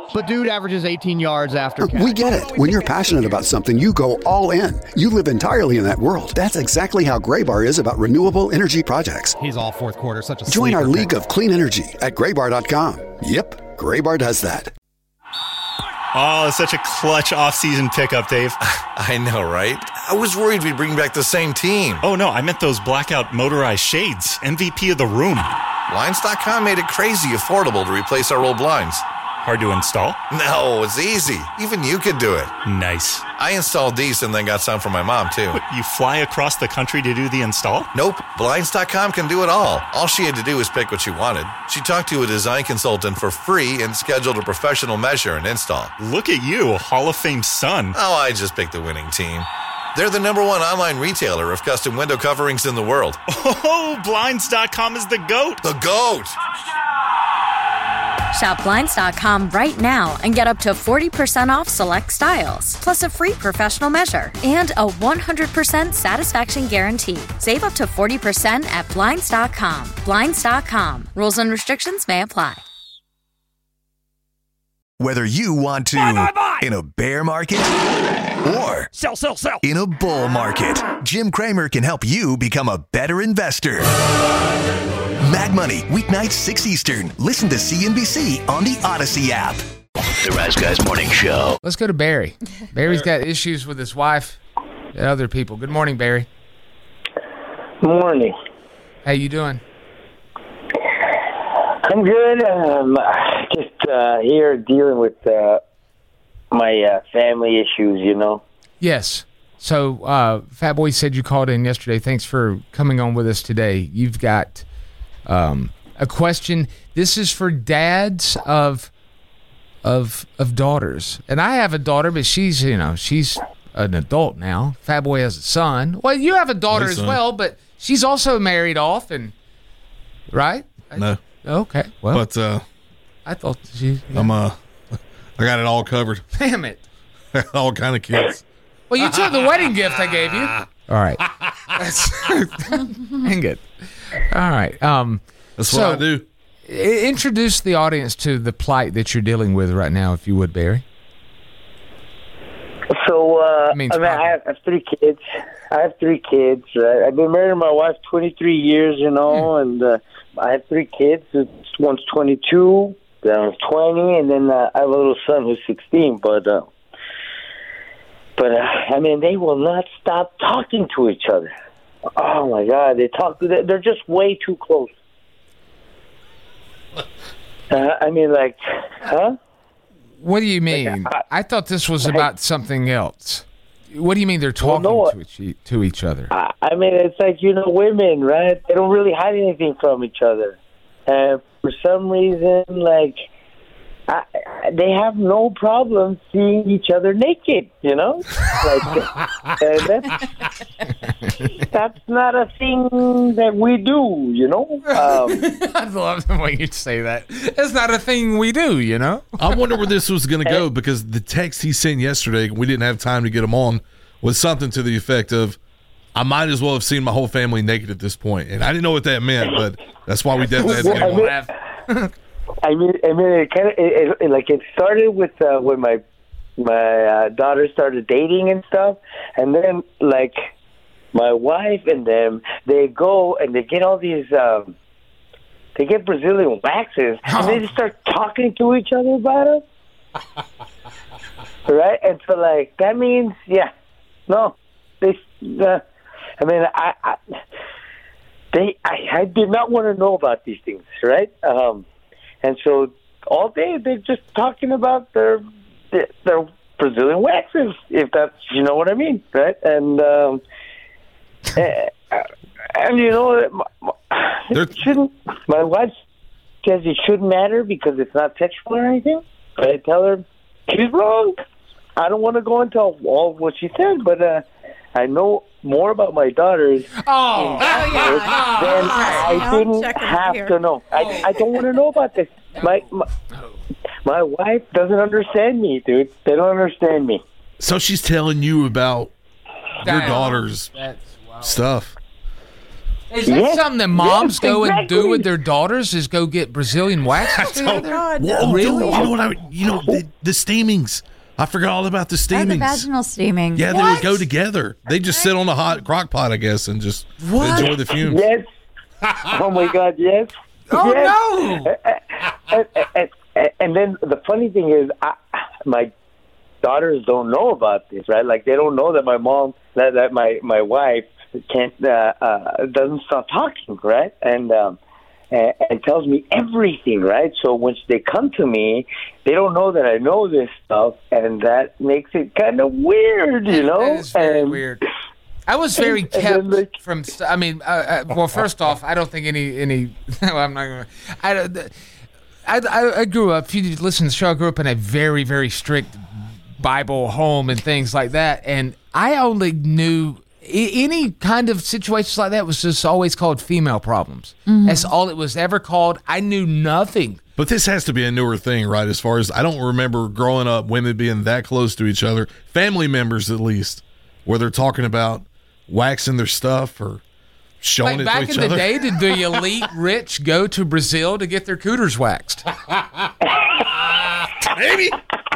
But dude averages 18 yards after catch. We get it. When you're passionate about something, you go all in. You live entirely in that world. That's exactly how Graybar is about renewable energy projects. He's all fourth quarter, such a Join our sleeper league of clean energy at graybar.com. Yep, Graybar does that. Oh, such a clutch off-season pickup, Dave. I know, right? I was worried we'd bring back the same team. Oh, no, I meant those blackout motorized shades. MVP of the room. Blinds.com made it crazy affordable to replace our old blinds. Hard to install? No, it's easy. Even you could do it. Nice. I installed these and then got some for my mom, too. What, you fly across the country to do the install? Nope. Blinds.com can do it all. All she had to do was pick what she wanted. She talked to a design consultant for free and scheduled a professional measure and install. Look at you, a Hall of Fame son. Oh, I just picked the winning team. They're the #1 online retailer of custom window coverings in the world. Oh, Blinds.com is the GOAT. The GOAT! Shop Blinds.com right now and get up to 40% off select styles, plus a free professional measure and a 100% satisfaction guarantee. Save up to 40% at Blinds.com. Blinds.com. Rules and restrictions may apply. Whether you want to in a bear market or Sell. in a bull market, Jim Cramer can help you become a better investor. Mad Money, weeknights 6 Eastern. Listen to CNBC on the Odyssey app. The Rise Guys Morning Show. Let's go to Barry. Barry's got issues with his wife and other people. Good morning, Barry. Morning. How you doing? I'm good. Just here dealing with my family issues, you know. Yes. So, Fat Boy said you called in yesterday. Thanks for coming on with us today. You've got a question. This is for dads of daughters, and I have a daughter, but she's an adult now. Fat Boy has a son. Well, you have a daughter as well, but she's also married off, and right? No. Okay. Well, but I thought she. Yeah. I got it all covered. Damn it! All kind of kids. Well, you took the wedding gift I gave you. All right. Dang it. All right. That's what I do. Introduce the audience to the plight that you're dealing with right now, if you would, Barry. So, I have 3 kids. Right? I've been married to my wife 23 years, and I have 3 kids. One's 22, then one's 20, and then I have a little son who's 16. But they will not stop talking to each other. Oh my God, they're just way too close. Huh? What do you mean? I thought this was about something else. What do you mean they're talking to each other? It's like, women, right? They don't really hide anything from each other. And for some reason, they have no problem seeing each other naked, that's not a thing that we do, I love the way you say that. It's not a thing we do, I wonder where this was going to go, because the text he sent yesterday, we didn't have time to get him on, was something to the effect of, I might as well have seen my whole family naked at this point. And I didn't know what that meant, but that's why we definitely had to get him on. It started with when my daughter started dating and stuff, and then my wife and them, they go and they get all these they get Brazilian waxes, and they just start talking to each other about it. Right? And so that means I did not want to know about these things, right? And so all day they're just talking about their Brazilian waxes, if that's, what I mean, right? And my wife says it shouldn't matter because it's not sexual or anything. But I tell her she's wrong. I don't want to go into all what she said, but I know more about my daughters than I didn't have to know. I don't want to know about this. My wife doesn't understand me, dude. They don't understand me. So she's telling you about your daughter's stuff. Is that something that moms go and do exactly. with their daughters? Is go get Brazilian wax together? Whoa, Really? You know the steamings. I forgot all about the Oh, steamings. the vaginal steaming. Yeah, they would go together. They just sit on the hot crock pot, I guess, and just enjoy the fumes. Yes. Oh my God, yes. Oh, yes. And then the funny thing is, my daughters don't know about this, right? Like, they don't know that my mom, that my wife can't doesn't stop talking, right? And tells me everything, right? So when they come to me, they don't know that I know this stuff, and that makes it kind of weird, you know? That is very weird. I was very kept from. I mean, well, first off, I don't think any. Well, I'm not going. I grew up. If you listen to the show, I grew up in a very, very strict Bible home and things like that, and I only knew any kind of situations like that was just always called female problems. Mm-hmm. That's all it was ever called. I knew nothing. But this has to be a newer thing, right? As far as I don't remember growing up, women being that close to each other, family members at least, where they're talking about waxing their stuff or showing Like it back to each in the other. day, did the elite rich go to Brazil to get their cooters waxed? Maybe.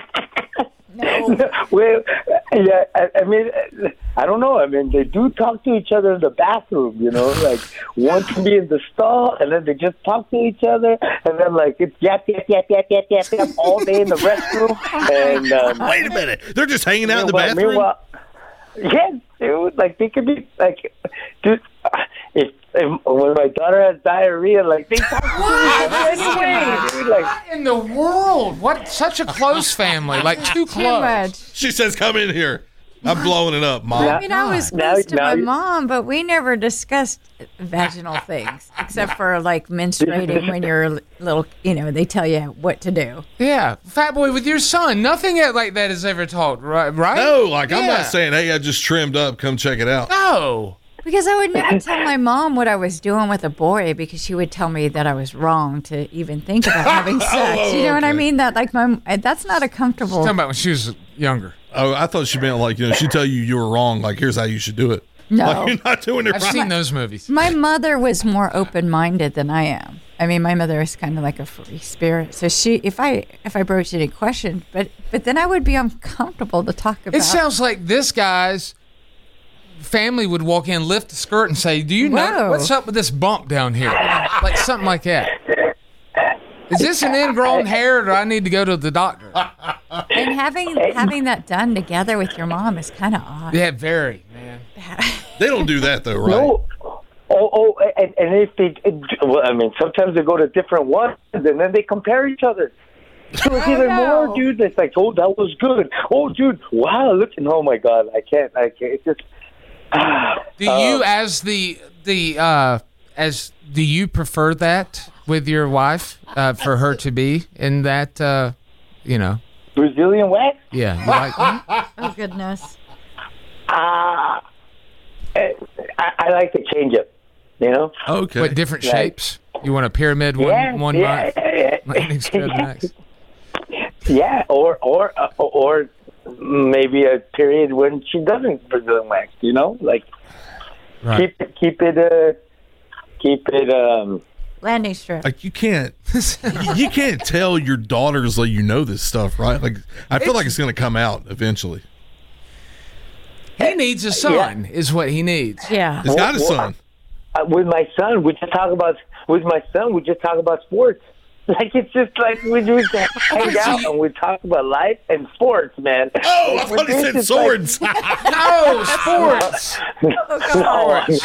Well, yeah, I mean, I don't know. I mean, they do talk to each other in the bathroom, you know, like one can be in the stall, and then they just talk to each other, and then like it's yap all day in the restroom. And wait a minute, they're just hanging out in the bathroom. Meanwhile, yes, dude. Like they could be like, dude. If when my daughter has diarrhea, like they talk to each other anyway, dude. Like, What in the world? What? Such a close family, like too close. much. She says, "Come in here." I'm blowing it up, Mom. I mean, I was close to my mom, but we never discussed vaginal things except for like menstruating when you're a little, you know, they tell you what to do. Yeah, Fat Boy, with your son, nothing like that is ever taught, right? No, like I'm Yeah. not saying, "Hey, I just trimmed up. Come check it out." No. Because I would never tell my mom what I was doing with a boy because she would tell me that I was wrong to even think about having sex. You know what I mean? That like that's not a comfortable. Talking about when she was younger. Oh, I thought she meant like, you know, she tell you were wrong. Like, here's how you should do it. No. Like, you're not doing it I've right. seen those movies. My mother was more open-minded than I am. I mean, my mother is kind of like a free spirit. So if I broached any question, but then I would be uncomfortable to talk about. It sounds like this guy's family would walk in, lift the skirt, and say, "Do you know Whoa. what's up with this bump down here?" Like something like that. Is this an ingrown hair, or do I need to go to the doctor? And having that done together with your mom is kind of odd. Yeah, very, man. They don't do that though, right? no. And if they, well, I mean, sometimes they go to different ones, and then they compare each other. So it's even more, dude. It's like, oh, that was good. Oh, dude, wow, look, oh my God, I can't. It's just. Do you, as do you prefer that with your wife, for her to be in that, you know? Brazilian wax? Yeah. You like that? Oh goodness. I like to change it, you know? Okay. What, different Like- shapes? You want a pyramid one month? Lightning strip next? Yeah, or maybe a period when she doesn't Brazilian wax, you know? Like, Right. keep it Landing strip. Like you can't tell your daughters like you know this stuff, right? Like I feel like it's going to come out eventually. He needs a son, is what he needs. Yeah. He's got a son. with my son, we just talk about sports. Like, it's just like we just hang out and we talk about life and sports, man. Oh, I thought he said swords. No, sports. Sports.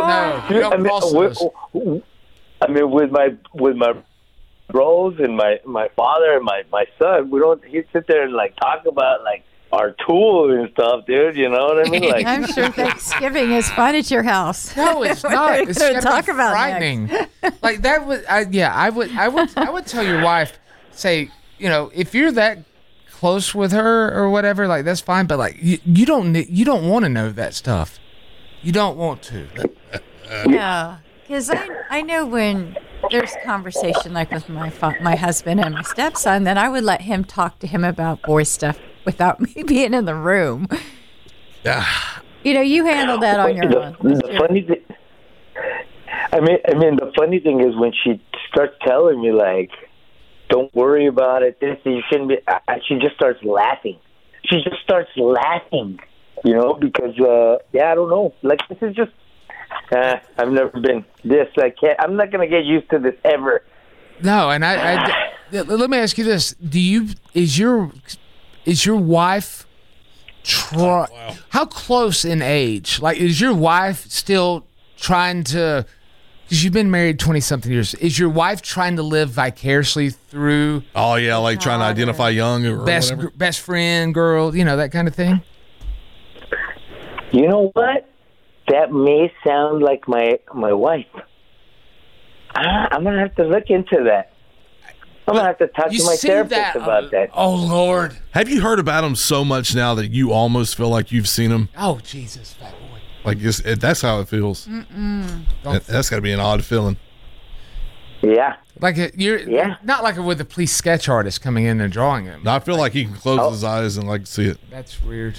I mean, with my bros and my father and my son, he'd sit there and like talk about like our tools and stuff, dude. You know what I mean? Like, I'm sure Thanksgiving is fun at your house. No, it's not. It's gonna gonna talk be about frightening. Like that would, I would tell your wife, say, you know, if you're that close with her or whatever, like that's fine. But like you don't want to know that stuff. You don't want to. Yeah, because I know when there's conversation like with my husband and my stepson, then I would let him talk to him about boy stuff without me being in the room. Yeah. You know, you handle that on your own. The funny thing, I mean, the funny thing is when she starts telling me, like, don't worry about it, this, you shouldn't be, she just starts laughing. She just starts laughing, because, I don't know. Like, this is just, I've never been this. I'm not going to get used to this ever. No, and let me ask you this. Is your wife, how close in age? Like, is your wife still trying to, because you've been married 20-something years, is your wife trying to live vicariously through? Oh, yeah, like trying to identify young or whatever. Best friend, girl, that kind of thing? You know what? That may sound like my wife. I'm going to have to look into that. I'm going to have to talk to my therapist about that. Oh, Lord. Have you heard about him so much now that you almost feel like you've seen him? Oh, Jesus, fat boy. Like, that's how it feels. That's got to be an odd feeling. Yeah. Like not like with the police sketch artist coming in and drawing him. No, I feel like he can close his eyes and see it. That's weird.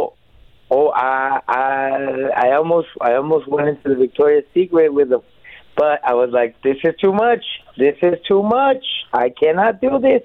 I almost went into the Victoria's Secret with him, but I was like, this is too much. This is too much. I cannot do this.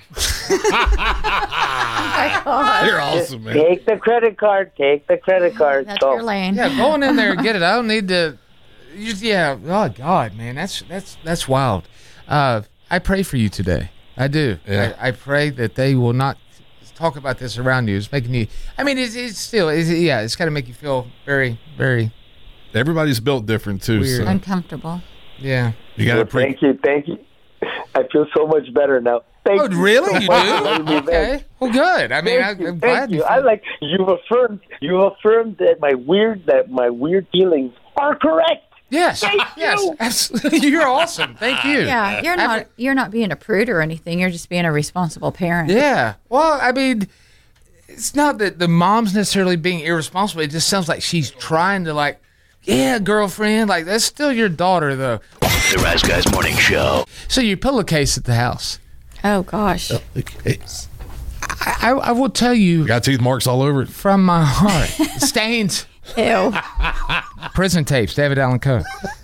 You're awesome, man. Take the credit card. That's your lane. Yeah, going in there and get it. I don't need to. Oh God, man, that's wild. I pray for you today. I do. Yeah. I pray that they will not talk about this around you. It's making you. I mean, it's got to make you feel very, very. Everybody's built different too. Weird. So. Uncomfortable. Yeah. You got to Thank you. I feel so much better now. Thank you. Really? So you much. do? Okay. Well, good. I mean, I'm glad you. I like you've affirmed that my weird feelings are correct. Yes. Yes. Absolutely. You're awesome. Thank you. Yeah, you're not being a prude or anything. You're just being a responsible parent. Yeah. Well, I mean, it's not that the mom's necessarily being irresponsible. It just sounds like she's trying to girlfriend. Like, that's still your daughter, though. The Rise Guys Morning Show. So your pillowcase at the house. Oh, gosh. I will tell you. Got teeth marks all over it. From my heart. Stains. Ew. Prison tapes, David Allen Coe.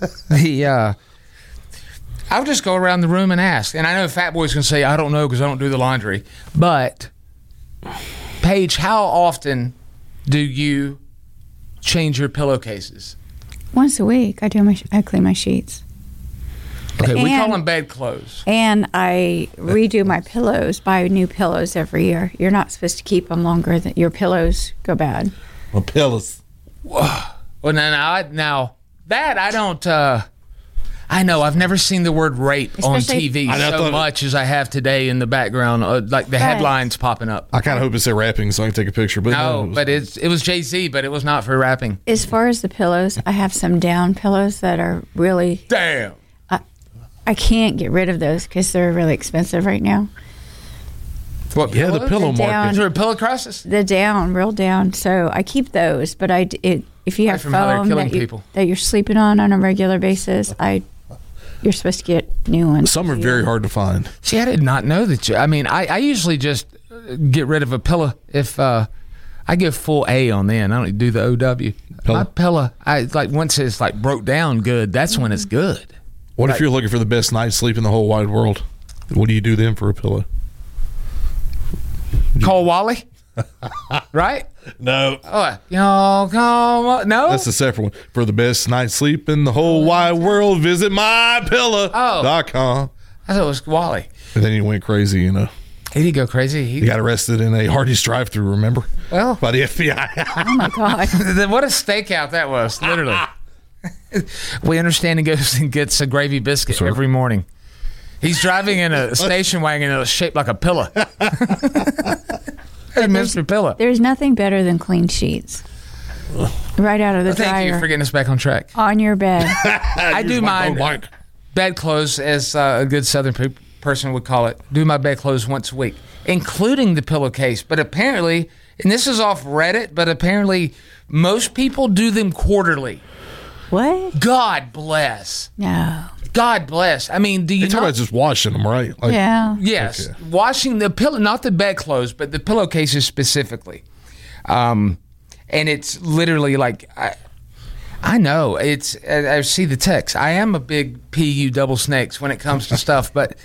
I'll just go around the room and ask. And I know Fat Boy's going to say, I don't know because I don't do the laundry. But, Paige, how often do you change your pillowcases? Once a week. I clean my sheets. Okay, we call them bedclothes. And I redo my pillows, buy new pillows every year. You're not supposed to keep them longer than your pillows go bad. Well, pillows. Well, now that I don't. I know I've never seen the word rape on TV so much as I have today in the background, like the headlines popping up. I kind of hope it said rapping so I can take a picture. But it was Jay-Z, but it was not for rapping. As far as the pillows, I have some down pillows that are really damn. I can't get rid of those because they're really expensive right now. What? Yeah, the pillow market. Is there a pillow crisis? The down, real down. So I keep those, but if you have foam that you're sleeping on a regular basis, you're supposed to get new ones. Some are very hard to find. See, I did not know that. I usually just get rid of a pillow if I give full A on then. I don't do the OW. My pillow, once it's broke down good, that's when it's good. What if you're looking for the best night's sleep in the whole wide world? What do you do then for a pillow? Call Wally? Right? No. No? That's a separate one. For the best night's sleep in the whole wide world, visit mypillow.com. I thought it was Wally. And then he went crazy, He did go crazy. He got arrested in a Hardee's drive-thru, remember? Well. By the FBI. Oh, my God. What a stakeout that was, literally. We understand he goes and gets a gravy biscuit every morning. He's driving in a station wagon that's shaped like a pillow. Hey, Mr. Pillow. There's nothing better than clean sheets. Right out of the dryer. Thank you for getting us back on track. On your bed. I do my bedclothes, as a good Southern person would call it, do my bedclothes once a week, including the pillowcase. But apparently, and this is off Reddit, but apparently most people do them quarterly. What? God bless. No. God bless. I mean, do you You're talking about just washing them, right? Yeah. Yes. Okay. Washing the pillow, not the bedclothes, but the pillowcases specifically. And it's literally I know I see the text. I am a big PU double snakes when it comes to stuff, but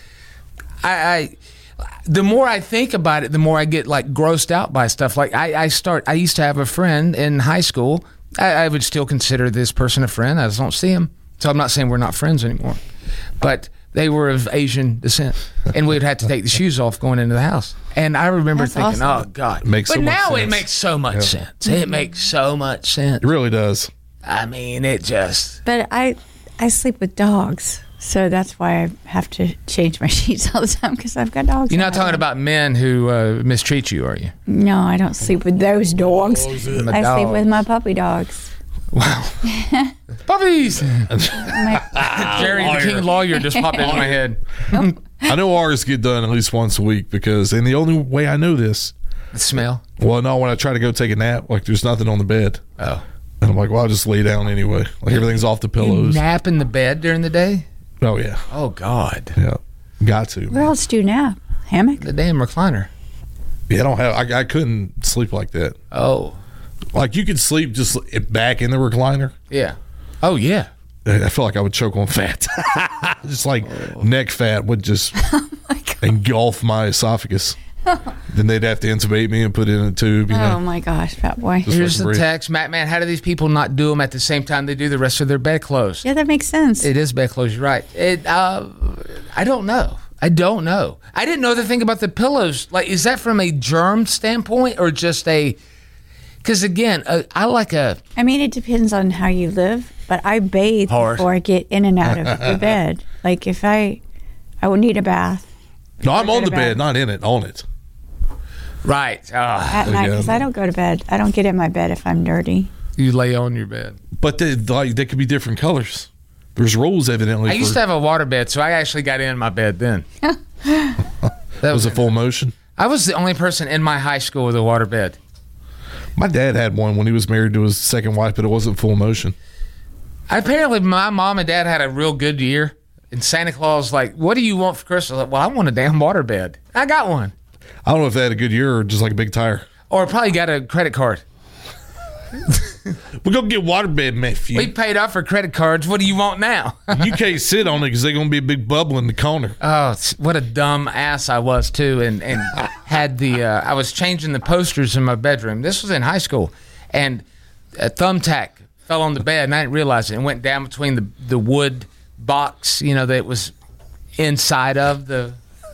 I the more I think about it, the more I get like grossed out by stuff. Like I used to have a friend in high school. I would still consider this person a friend. I just don't see him, so I'm not saying we're not friends anymore. But they were of Asian descent, and we would have to take the shoes off going into the house. And I remember thinking, "Oh God!" But now it makes so much sense. It makes so much sense. It really does. I mean, it just. But I sleep with dogs, so that's why I have to change my sheets all the time because I've got dogs. You're not talking about men who mistreat you, are you? No, I don't sleep with those dogs. I sleep with my puppy dogs. Wow. Puppies! Jerry, the king lawyer, just popped into my head. I know ours get done at least once a week and the only way I know this. The smell? Well, no, when I try to go take a nap, like there's nothing on the bed. Oh. And I'm like, well, I'll just lay down anyway. Like everything's off the pillows. You nap in the bed during the day? Oh, yeah. Oh, God. Yeah. Got to. Where else do you nap? Hammock? The damn recliner. Yeah, I couldn't sleep like that. Oh. Like you could sleep just back in the recliner. Yeah. Oh, yeah. I feel like I would choke on fat. Just like neck fat would just engulf my esophagus. Then they'd have to intubate me and put it in a tube. Oh my gosh, fat boy. Here's the text. Matt, man, how do these people not do them at the same time they do the rest of their bedclothes? Yeah, that makes sense. It is bedclothes, you're right. I don't know. I didn't know the thing about the pillows. Like, is that from a germ standpoint or just a... Because, again, I mean, it depends on how you live, but I bathe before I get in and out of the bed. Like, if I would need a bath. No, I'm on the bed, not in it, on it. Right. At night, because I don't go to bed. I don't get in my bed if I'm dirty. You lay on your bed. But they could be different colors. There's rules, evidently. I used to have a water bed, so I actually got in my bed then. That was a full motion? I was the only person in my high school with a water bed. My dad had one when he was married to his second wife, but it wasn't full motion. Apparently, my mom and dad had a real good year. And Santa Claus like, what do you want for Christmas? Like, well, I want a damn water bed. I got one. I don't know if they had a good year or just like a big tire. Or probably got a credit card. We're going to get water bed, Matthew. We paid off for credit cards. What do you want now? You can't sit on it because there's going to be a big bubble in the corner. Oh, what a dumb ass I was, too. And had I was changing the posters in my bedroom. This was in high school. And a thumbtack fell on the bed, and I didn't realize it. And went down between the wood box, that was inside of the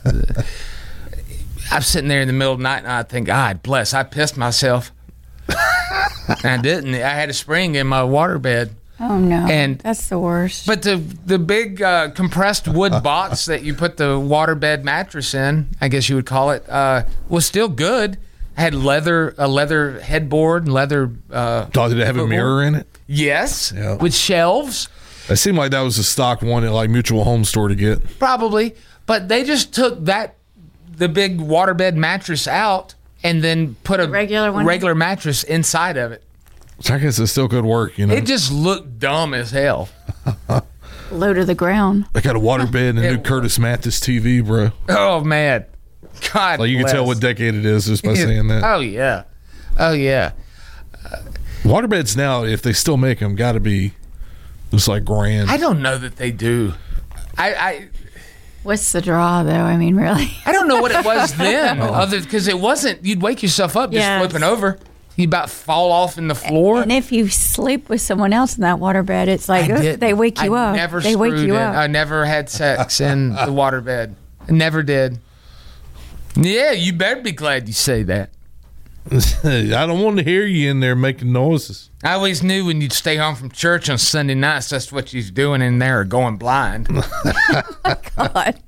I'm sitting there in the middle of the night, and I think, God bless, I pissed myself. And I didn't. I had a spring in my water bed. Oh no! And that's the worst. But the big compressed wood box that you put the waterbed mattress in, I guess you would call it, was still good. Had a leather headboard, and leather. Did it have a mirror in it? Yes, with shelves. It seemed like that was a stock one at like Mutual Home Store to get. Probably, but they just took the big waterbed mattress out and then put a regular mattress inside of it. So I guess it still could work, It just looked dumb as hell. Low to the ground. They got a waterbed and a new Curtis Mathis TV, bro. Oh, man. God Like you bless. can tell what decade it is just by saying that. Oh, yeah. Oh, yeah. Waterbeds now, if they still make them, got to be just like grand. I don't know that they do. What's the draw, though? I mean, really? I don't know what it was then, because it wasn't. You'd wake yourself up just flipping over. You about fall off in the floor. And if you sleep with someone else in that waterbed, it's like they wake you up. They wake you up. I never had sex in the waterbed. I never did. Yeah, you better be glad you say that. I don't want to hear you in there making noises. I always knew when you'd stay home from church on Sunday nights, that's what you're doing in there, or going blind. God.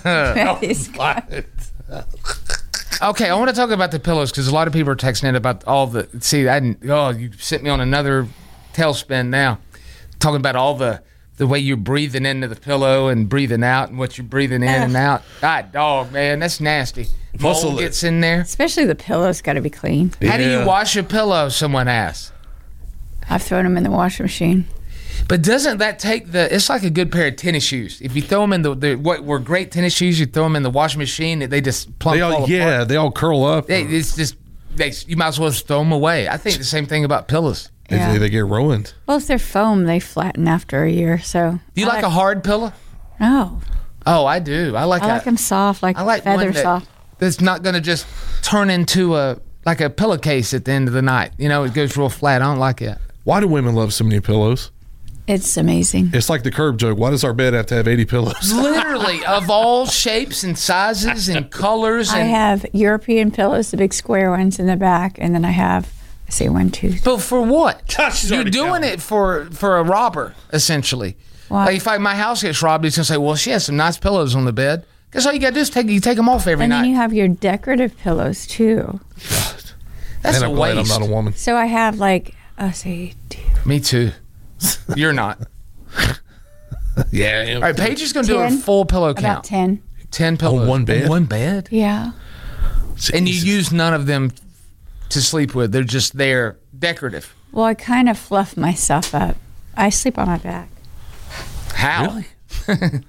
Okay, I want to talk about the pillows because a lot of people are texting in about all the. See, you sent me on another tailspin now, talking about all the way you're breathing into the pillow and breathing out and what you're breathing in and out. God, dog, man, that's nasty. Mold gets in there. Especially the pillow's got to be clean. How do you wash a pillow? Someone asked. I've thrown them in the washing machine. But doesn't that take it's like a good pair of tennis shoes. If you throw them in what were great tennis shoes, you throw them in the washing machine, they just fall apart. They all curl up. It's just, you might as well just throw them away. I think the same thing about pillows. They get ruined. Well, if they're foam, they flatten after a year. So do you like a hard pillow? No. Oh, I do. I like them soft, like feather soft. That's not going to just turn into a pillowcase at the end of the night. You know, it goes real flat. I don't like it. Why do women love so many pillows? It's amazing. It's like the curb joke. Why does our bed have to have 80 pillows? Literally, of all shapes and sizes and colors. I have European pillows, the big square ones in the back, and then I have, I say 1, 2, 3. But for what? You're doing it for a robber, essentially. Why? Like if my house gets robbed, he's going to say, well, she has some nice pillows on the bed. Because all you got to do is take them off every night. And then you have your decorative pillows, too. That's a waste. I'm not a woman. So I have say 2. Me too. You're not. Yeah. All right, Paige is going to do a full pillow count. About 10. 10 pillows. On one bed? On one bed? Yeah. And you use none of them to sleep with. They're just there, decorative. Well, I kind of fluff myself up. I sleep on my back. How? Really?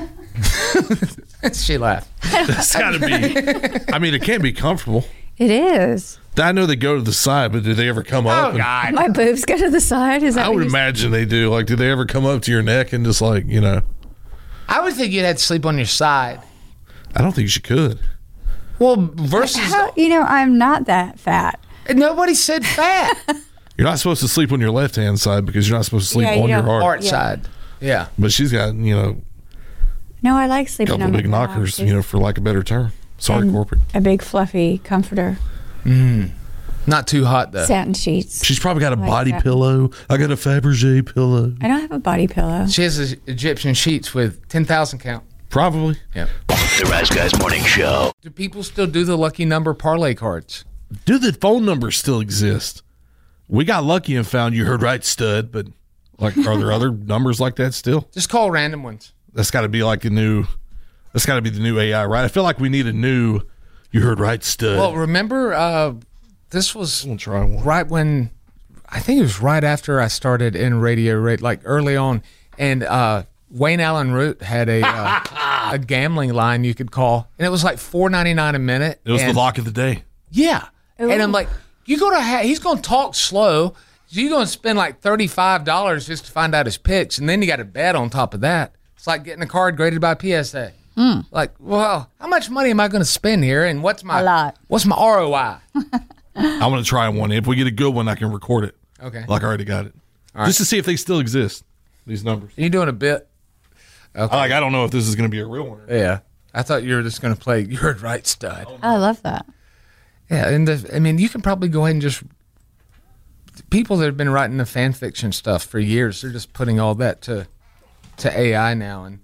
She laughed. That's got to be. I mean, it can't be comfortable. It is. I know they go to the side, but do they ever come up? Oh, God. My boobs go to the side? Is that I would imagine they do. Like, do they ever come up to your neck and just like, you know? I would think you'd have to sleep on your side. I don't think you could. Well, versus... I'm not that fat. Nobody said fat. You're not supposed to sleep on your left-hand side because you're not supposed to sleep on your heart. Side. Yeah. But she's got, No, I like sleeping on my back. Couple big knockers, for lack of a better term. Sorry, corporate. A big fluffy comforter. Not too hot, though. Satin sheets. She's probably got a body pillow. I got a Fabergé pillow. I don't have a body pillow. She has Egyptian sheets with 10,000 count. Probably. Yeah. The Rise Guys Morning Show. Do people still do the lucky number parlay cards? Do the phone numbers still exist? We got lucky and found You Heard Right Stud, but are there other numbers like that still? Just call random ones. That's got to be that's got to be the new AI, right? I feel like we need a new You Heard Right Stud. Well, remember, this was right when, I think it was right after I started in radio, like early on, and Wayne Allen Root had a gambling line you could call, and it was like $4.99 a minute. It was the lock of the day. Yeah. Ooh. And I'm like, he's going to talk slow, so you're going to spend like $35 just to find out his picks, and then you got to bet on top of that. It's like getting a card graded by PSA. Like, well, how much money am I going to spend here, and what's my ROI? I'm going to try one. If we get a good one, I can record it. Okay. Like I already got it. All just right. to see if they still exist, these numbers. Are you doing a bit? Okay. I don't know if this is going to be a real one. Yeah. I thought you were just going to play You Heard Right Stud. I love that. Yeah, and you can probably go ahead and just... People that have been writing the fan fiction stuff for years, they're just putting all that to AI now. And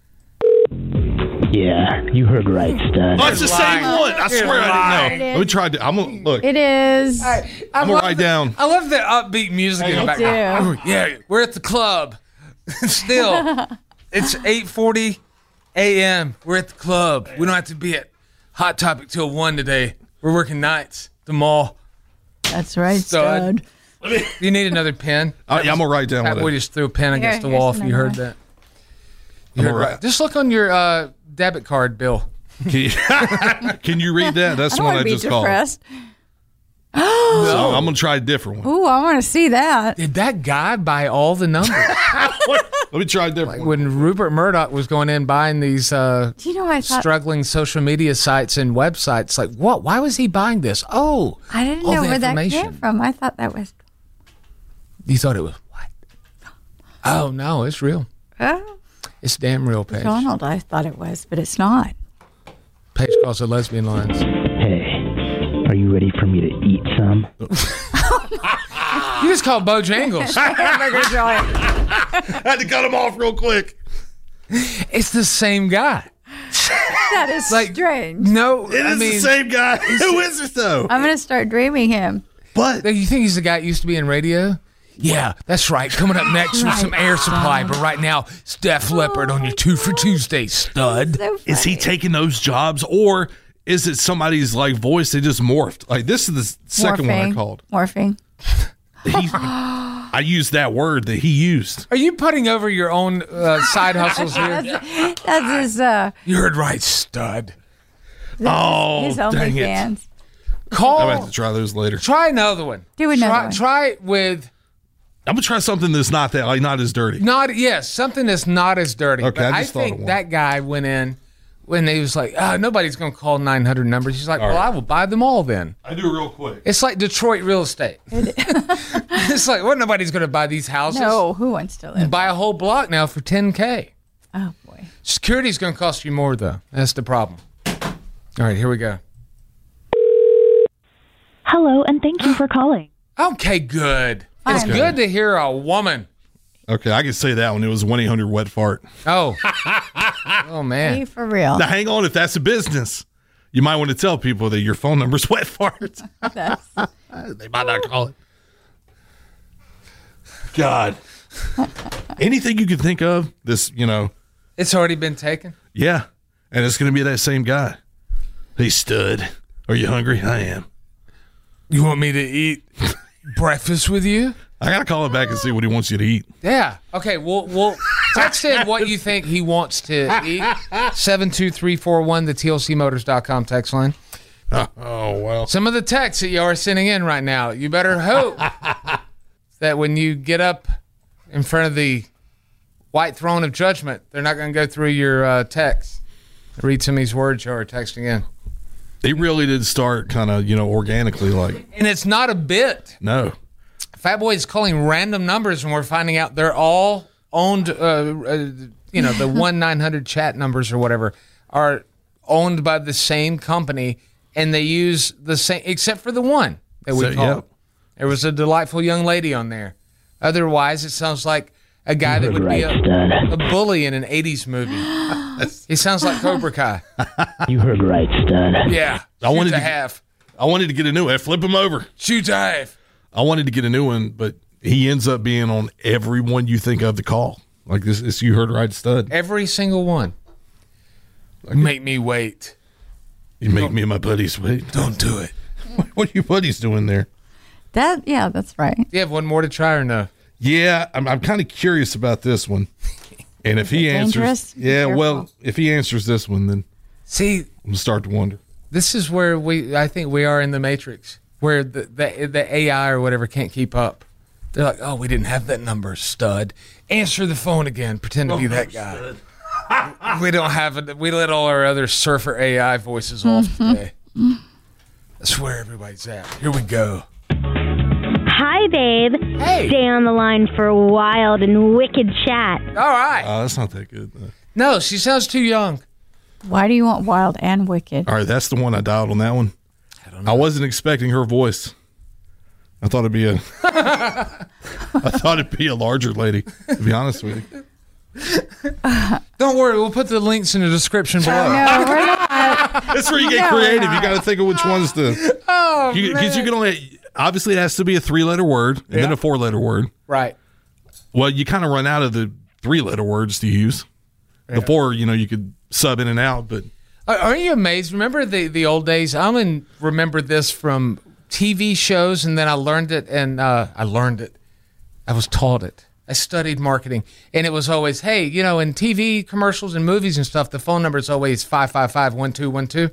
yeah, you heard right, Stud. Oh, it's the same one. I swear I didn't know. Let me try to. I'm going to look. It is. I'm going to write down. I love the upbeat music in the background. Oh, yeah, we're at the club. Still, it's 8:40 a.m. We're at the club. We don't have to be at Hot Topic till 1 today. We're working nights. The mall. That's right, Stud. You need another pen? Yeah, I'm going to write down. We just threw a pen against the wall if you heard that. Just look on your debit card bill. Can you read that? That's the one I just called. Oh, so I'm going to try a different one. Ooh, I want to see that. Did that guy buy all the numbers? Let me try a different one. When Rupert Murdoch was going in buying these struggling social media sites and websites, like, what? Why was he buying this? Oh, I didn't know where that came from. I thought that was... You thought it was what? Oh, no, it's real. Oh. It's damn real, Paige. Donald, I thought it was, but it's not. Paige calls it lesbian lines. Hey, are you ready for me to eat some? You just called Bojangles. I had to cut him off real quick. It's the same guy. That is strange. No, it is the same guy. Who is it, though? I'm going to start dreaming him. But you think he's the guy that used to be in radio? Yeah, that's right. Coming up next with some Air Supply. But right now, Steph Leppard on your 2 for Tuesday, Stud. So is he taking those jobs, or is it somebody's like voice they just morphed? Like this is the second one I called. Morphing. I used that word that he used. Are you putting over your own side hustles here? That's his... You heard right, Stud. His OnlyFans. I'm going to have to try those later. Try another one. Do another one. Try it with I'm gonna try something that's not that, like not as dirty. Something that's not as dirty. Okay, I think that guy went in when he was like, nobody's gonna call 900 numbers. He's like, I will buy them all then. I do real quick. It's like Detroit real estate. It's like, nobody's gonna buy these houses. No, who wants to live? Buy a whole block now for $10K. Oh boy. Security's gonna cost you more though. That's the problem. All right, here we go. Hello, and thank you for calling. Okay, good. It's good to hear a woman. Okay, I can say that one. It was 1-800-WET-FART. Oh. Oh, man. Hey, for real. Now, hang on. If that's a business, you might want to tell people that your phone number's WET-FART. They might not call it. God. Anything you can think of, this, It's already been taken? Yeah. And it's going to be that same guy. Hey, stud. Are you hungry? I am. You want me to eat breakfast with you? I got to call him back and see what he wants you to eat. Yeah. Okay, we'll text in what you think he wants to eat. 72341, the TLCmotors.com text line. Oh, well. Some of the texts that you are sending in right now, you better hope that when you get up in front of the white throne of judgment, they're not going to go through your text. Read some of these words you are texting in. They really did start kind of, organically like. And it's not a bit. No. Fat Boy is calling random numbers, and we're finding out they're all owned, the 1-900 chat numbers or whatever are owned by the same company, and they use the same, except for the one that we called. Yep. There was a delightful young lady on there. Otherwise, it sounds like a guy that would be a bully in an 80s movie. He sounds like Cobra Kai. You heard right, stud. Yeah. I wanted to get a new one. Flip him over. Shoot to half. I wanted to get a new one, but he ends up being on every one you think of to call. Like this you heard right, stud. Every single one. Make me wait. You make me and my buddies wait. Don't do it. What are your buddies doing there? That's right. Do you have one more to try or no? Yeah, I'm kind of curious about this one. And if he answers, if he answers this one, then I'm gonna start to wonder. This is where I think we are in the Matrix, where the AI or whatever can't keep up. They're like, oh, we didn't have that number, stud. Answer the phone again. Pretend to be that guy. We don't have it. We let all our other surfer AI voices off today. That's where everybody's at. Here we go. Hi, babe. Hey. Stay on the line for a wild and wicked chat. All right. Oh, that's not that good. No, she sounds too young. Why do you want wild and wicked? All right, that's the one I dialed on that one. I don't know. I wasn't expecting her voice. I thought it'd be a larger lady, to be honest with you. Don't worry, we'll put the links in the description below. No, we're not. That's where you get creative. You got to think of which ones to. Oh, because you can only. Obviously, it has to be a 3-letter word and then a 4-letter word. Right. Well, you kind of run out of the 3-letter words to use. Yeah. The 4, you could sub in and out. But aren't you amazed? Remember the old days? I remember this from TV shows, and then I learned it, and I was taught it. I studied marketing, and it was always, hey, in TV commercials and movies and stuff, the phone number is always 555-1212.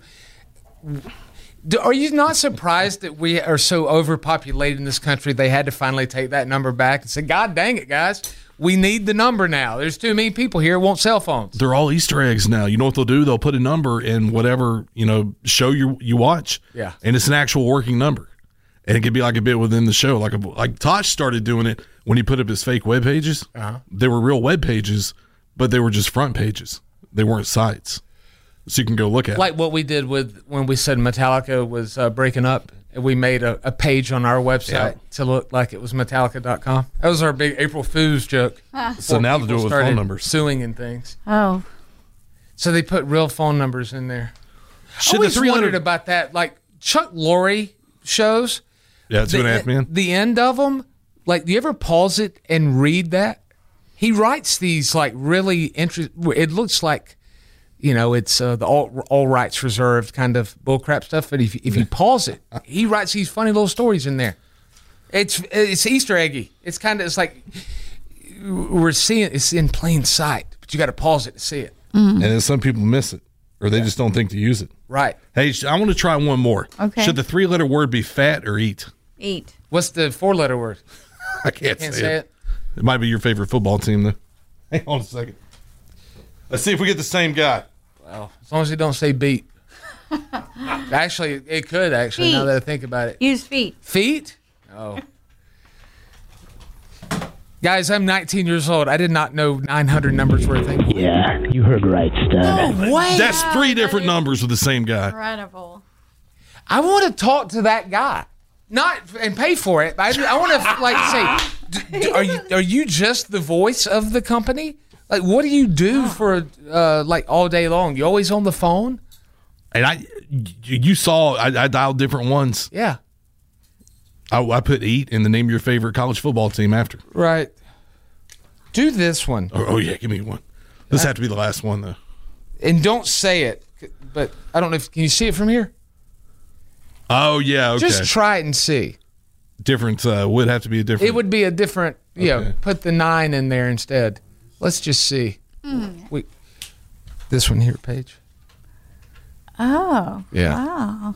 Are you not surprised that we are so overpopulated in this country they had to finally take that number back and say, God dang it, guys, we need the number now. There's too many people here who want cell phones. They're all Easter eggs now. You know what they'll do? They'll put a number in whatever show you watch. Yeah. And it's an actual working number. And it could be like a bit within the show. Like Tosh started doing it when he put up his fake web pages. Uh-huh. They were real web pages, but they were just front pages. They weren't sites. So you can go look at like what we did when we said Metallica was breaking up. We made a page on our website to look like it was Metallica.com. That was our big April Fool's joke. So now they do it with phone numbers. Suing and things. Oh. So they put real phone numbers in there. I always wondered about that. Like Chuck Lorre shows. Yeah, 2.5 Men. The end of them, like, do you ever pause it and read that? He writes these, like, really interesting, it looks like, it's the all rights reserved kind of bullcrap stuff. But if you pause it, he writes these funny little stories in there. It's Easter eggy. It's like we're seeing it's in plain sight, but you got to pause it to see it. Mm-hmm. And then some people miss it, or they just don't think to use it. Right. Hey, I want to try one more. Okay. Should the 3-letter word be fat or eat? Eat. What's the 4-letter word? I can't say it. It might be your favorite football team, though. Hang on a second. Let's see if we get the same guy. Well, as long as you don't say beat. Actually, it could, Feet. now that I think about it. Use feet. Feet? Oh. Guys, I'm 19 years old. I did not know 900 numbers were a thing. Yeah, you heard right, Stud. No way. That's 3 different numbers with the same guy. Incredible. I want to talk to that guy. Not and pay for it. But I want to say, are you just the voice of the company? Like, what do you do for all day long? You always on the phone? And you saw I dialed different ones. Yeah. I put eat in the name of your favorite college football team after. Right. Do this one. Oh yeah, give me one. This has to be the last one though. And don't say it, but I don't know can you see it from here? Oh yeah, okay. Just try it and see. Different would have to be a different. It would be a different. Okay. Put the 9 in there instead. Let's just see. This one here, Paige. Oh. Yeah. Wow.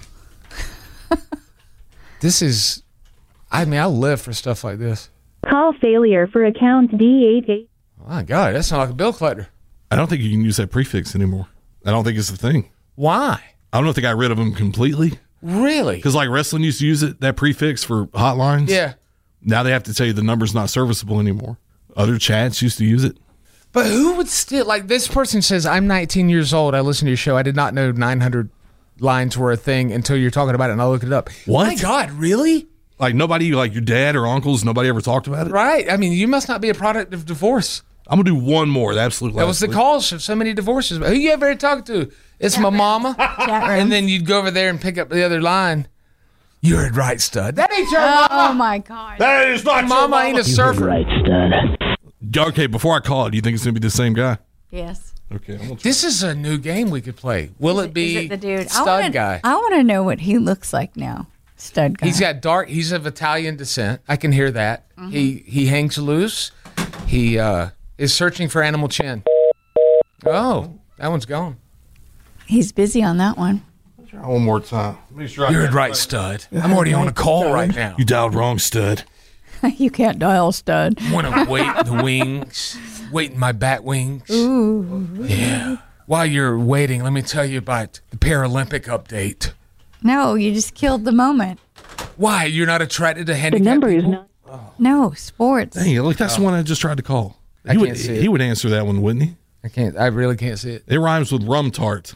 This is. I live for stuff like this. Call failure for account D88. Oh my God, that sounds like a bill collector. I don't think you can use that prefix anymore. I don't think it's the thing. Why? I don't know if they got rid of them completely. Really? Because like wrestling used to use that prefix for hotlines. Yeah. Now they have to tell you the number's not serviceable anymore. Other chats used to use it. But who would still, like this person says, I'm 19 years old. I listen to your show. I did not know 900 lines were a thing until you're talking about it and I looked it up. What? My God, really? Like nobody, like your dad or uncles, nobody ever talked about it? Right. I mean, you must not be a product of divorce. I'm going to do one more. The absolute last. That was the cause of so many divorces. Who you ever talked to? It's my mama. And then you'd go over there and pick up the other line. You heard right, Stud. That ain't your mama. Oh, my God. That is not your mama. Ain't a surfer. Right, Stud. Okay, before I call it, do you think it's going to be the same guy? Yes. Okay. This is a new game we could play. Will it be Is it the dude? Stud guy? I want to know what he looks like now. Stud guy. He's got dark. He's of Italian descent. I can hear that. Mm-hmm. He hangs loose. He is searching for animal chin. Oh, that one's gone. He's busy on that one. Try one more time. You heard right, Stud. I'm already on a call right now. You dialed wrong, Stud. You can't dial Stud. Want to wait the wings? Waiting my bat wings. Ooh. Yeah. While you're waiting, let me tell you about the Paralympic update. No, you just killed the moment. Why? You're not attracted to handicapped number people? is not. No, sports. Dang, look, that's the one I just tried to call. I can't see it. He would answer that one, wouldn't he? I can't. I really can't see it. It rhymes with rum tart.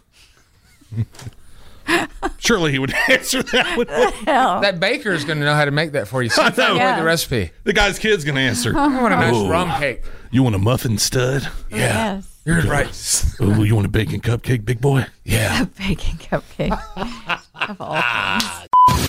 Surely he would answer that one. Hell. That baker is going to know how to make that for you. So I know. the recipe. The guy's kid's going to answer. I want a nice Ooh. rum cake. You want a muffin, Stud? Yeah. Yes. You're right. Ooh, you want a bacon cupcake, big boy? Yeah. A bacon cupcake. Of all things.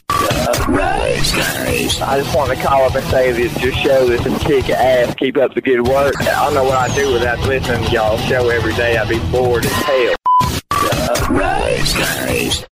I just want to call up and say that your show is some kick ass. Keep up the good work. I don't know what I'd do without listening to y'all's show every day. I'd be bored as hell.